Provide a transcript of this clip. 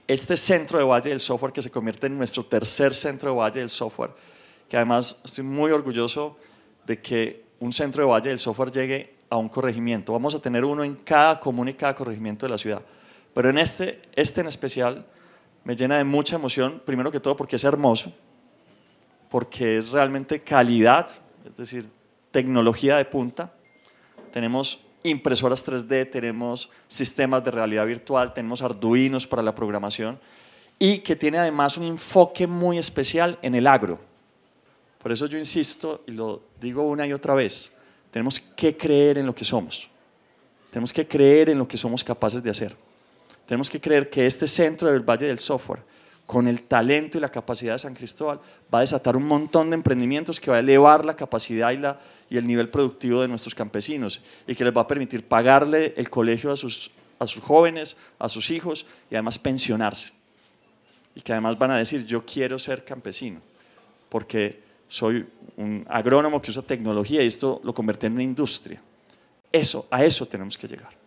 este centro de Valle del Software que se convierte en nuestro tercer centro de Valle del Software, que además estoy muy orgulloso de que un centro de Valle del Software llegue a un corregimiento. Vamos a tener uno en cada comuna y cada corregimiento de la ciudad. Pero en este en especial me llena de mucha emoción, primero que todo porque es hermoso, porque es realmente calidad, es decir, tecnología de punta. Tenemos impresoras 3D, tenemos sistemas de realidad virtual, tenemos Arduinos para la programación y que tiene además un enfoque muy especial en el agro. Por eso yo insisto y lo digo una y otra vez, tenemos que creer en lo que somos, tenemos que creer en lo que somos capaces de hacer. Tenemos que creer que este centro del Valle del Software, con el talento y la capacidad de San Cristóbal, va a desatar un montón de emprendimientos que va a elevar la capacidad y el nivel productivo de nuestros campesinos y que les va a permitir pagarle el colegio a sus jóvenes, a sus hijos y además pensionarse. Y que además van a decir, yo quiero ser campesino porque soy un agrónomo que usa tecnología y esto lo convierte en una industria. A eso tenemos que llegar.